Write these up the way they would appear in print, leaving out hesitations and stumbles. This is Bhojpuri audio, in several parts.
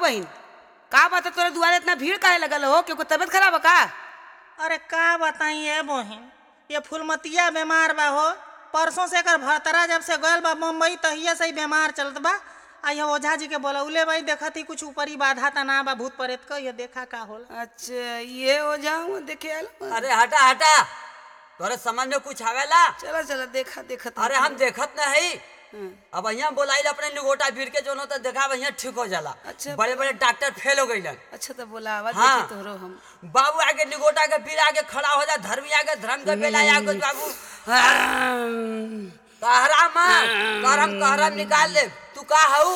बहन का बात है, तोरे दुआरे इतना भीड़ काहे लगल हो? क्यों तबीयत खराब है का? अरे का बताई है बहन, ये फुलमतिया बीमार बा हो। परसों से एकर भरतरा जब से गयल बा मुंबई तहिया से ही बीमार चलत बा। आ ये ओझा जी के बोलौले भाई देखा थी कुछ ऊपरी बाधा तना बा भूत प्रेत का, ये देखा का होला। अच्छा ये हो जाऊँ देखे आयल। अरे हटा हटा, तोरे समझ में कुछ आवेला? चला चला देखा देखा। अरे हम देखत नहीं। अब यहाँ बोलाई अपने निगोटा भीड़ के जो तो देखा यहाँ ठीक हो जाला। अच्छा। बड़े बड़े डॉक्टर फेल हो गई। अच्छा तो बोला आवाज हाँ। देखी तोरो हम। बाबू आगे निगोटा के भीड़ आगे खड़ा हो जा, धर्मी आगे धर्म के बेला आगे बाबू कहरा मां कहरम निकाल दे। तू का हऊ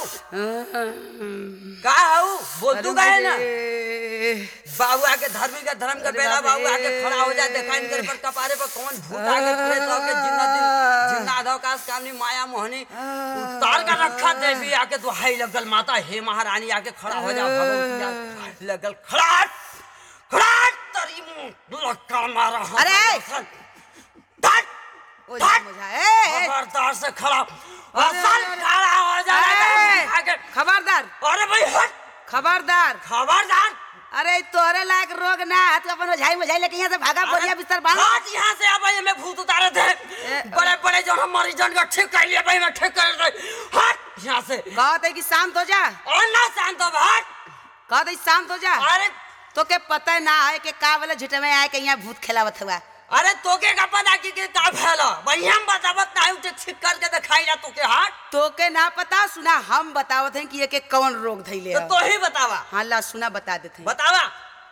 बोल तू गए ना। बाबू आके धर्मी के धर्म के बेला बाबू आके खड़ा हो जा, देखा इनके पर कपारे पर कौन भूत आके प्रेत होके जिन्ना आधा का कामनी माया मोहनी उतार का रखा देवी आके तो हाई लगल माता हे महारानी आके खड़ा हो जा। भगवती लगल खड़ा खड़ा तरी मुंह लक्का मारा। अरे! खबरदार से खड़ा खड़ा हो जा। खबरदार! अरे भाई हट, खबरदार! खबरदार! अरे तोरे लायक रोग ना है, तू अपन ओझाई मझाई लेके यहाँ से भागा, बोलिया बिस्तर बांध। हाथ यहाँ से अब मैं भूत उतारे थे। बड़े बड़े जो हम मरीजन का ठीक कर लिया भाई, मैं ठीक कर दे। हट यहाँ से। कहते कि शांत हो जा। और ना शांत हो हट। कहते शांत हो जा। अरे तो के पता ना है कि का वाले झुट में आए के यहाँ भूत खेलावत हुआ। अरे तोके का पता कि का फैला भाई, हम बतावत ना उठे ठीक करके दिखाई ना तोके। हट तो के ना पता, सुना हम बतावत हैं कि ये के कौन रोग धैले है। तो ही बतावा। हाँ ला सुना बता देते हैं। बतावा।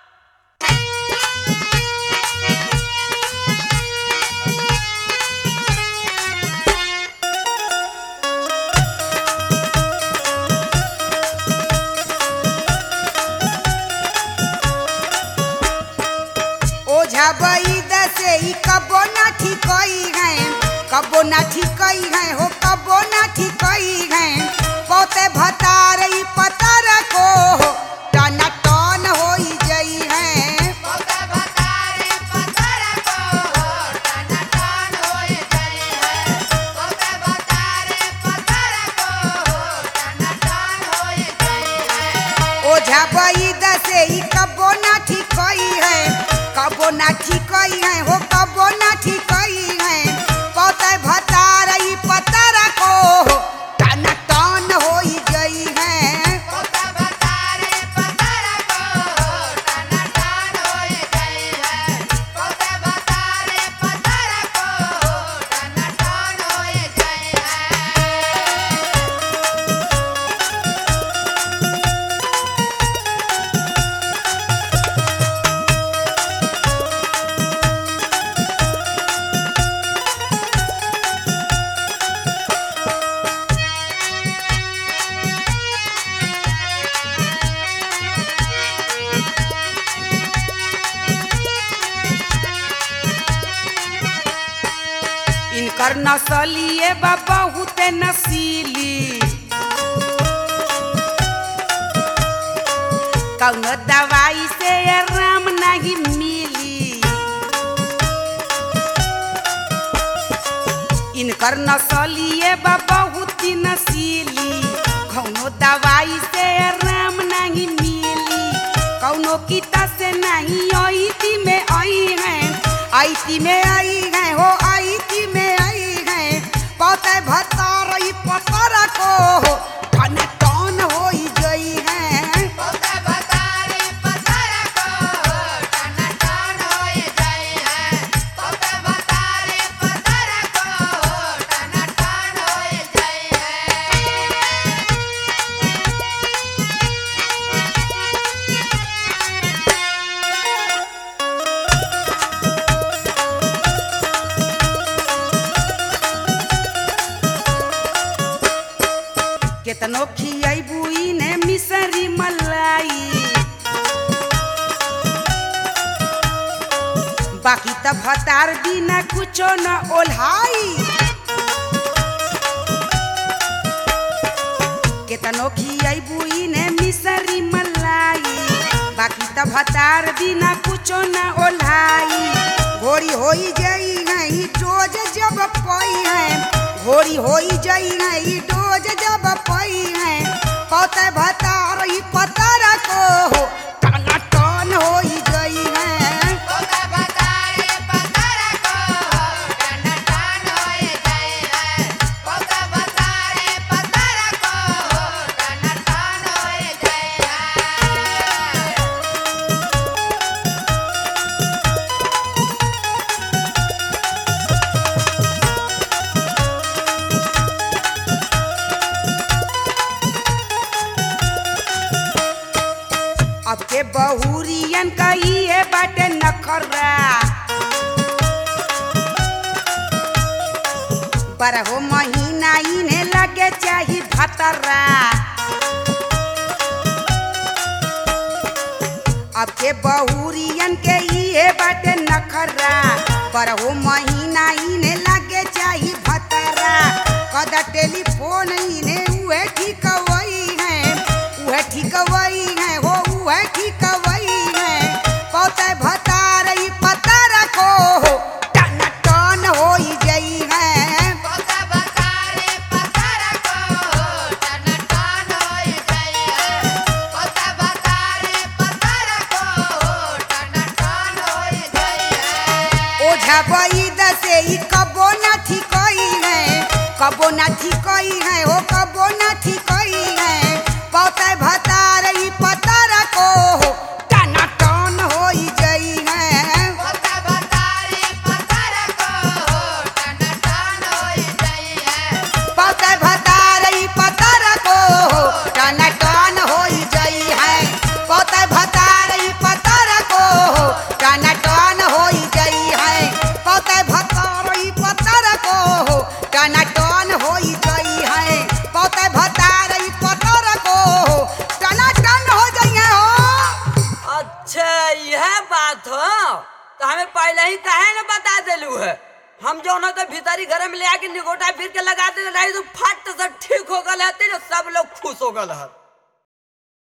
ओझा बैद से ही कबो ना ठीकई है, कबो ना ठीकई है हो, कबो ना ठीकई है। पोते भतार ई पतर को टना टन होई जई है। पोते भतार ई पतर को टना टन होई जई है। पोते भतार ई पतर को टना टन होई जई है। ओझा बैद से ही कबो ना ठीकई है, कबो ना ठीकई है हो, कबो ना ठीकई है। पोते भतार ई पतर को टना टन होई जई है। पोते भतार ई पतर को टना टन होई जई है। पोते भतार ई पतर को टना टन होई जई है। इनकर नसलिए बा बहुत नसीली, कौन दवाई से आराम नहीं मिली। इनकर नसलिए बा बहुत नसीली, कौनो दवाई से आराम नहीं मिली। कौनो कीता से नहीं आईती में आई है, आईती में आई है हो, आईती में आई है। पोते भतार ई पतर को टन टन होई जई है। पोते भतार ई पतर को टना टन होई जई है। पोते भतार ई पतर को टना टन होई जई है। केतनो खियाइबू इने मिसरी मलाई, बाकी त भतार बिना कुछो न ओल्हाई। केतनो खियाइबू इने मिसरी मलाई, बाकी त भतार बिना कुछो न ओल्हाई। घोड़ी होई जई है ई डोज जब पई है, घोड़ी होई जई है ई डोज जब पई है। पोते भतार ई पतर के बहुरियन कही है बाटे नखरा बारहो महीना इन्हें लगे चाही भतरा अब के बहुरियन के ये बाटे नखरा बारहो महीना इन्हें लगे चाही भतरा कदा टेलीफोन इन्हें उहे ठिकवई है उहे ठिकवई है हो उहे ठिकवई है पौते भतार ई पता रखो टन टन होई जई है पोता बतारे पतर को टन टन होए जाई है पोता बतारे पतर को टन टन होए जाई है ओझा बईद से ई कबो ना ठिकई है कबो ना ठिकई है हो कबो ना ठिकई है पौते भतार ई पता रखो टन टन होई जई है पोता बतारे पतर को टन टन होए जाई है पौते भतार ई पता रखो टन टन होई जई है पौते भतार ई पता रखो टन टन होई जई है पौते भतार ई पता रखो टन टन होई जई है पौते भतार ई पता रखो टन टन हो जई है हो अच्छा यह बात हो तो हमें पहले ही काहे न बता देलू है हम जो ना तो भीतरी घर में ले आके निगोटा फिर के लगा दे रही तो फट से ठीक हो गल है तो सब लोग खुश हो गल है।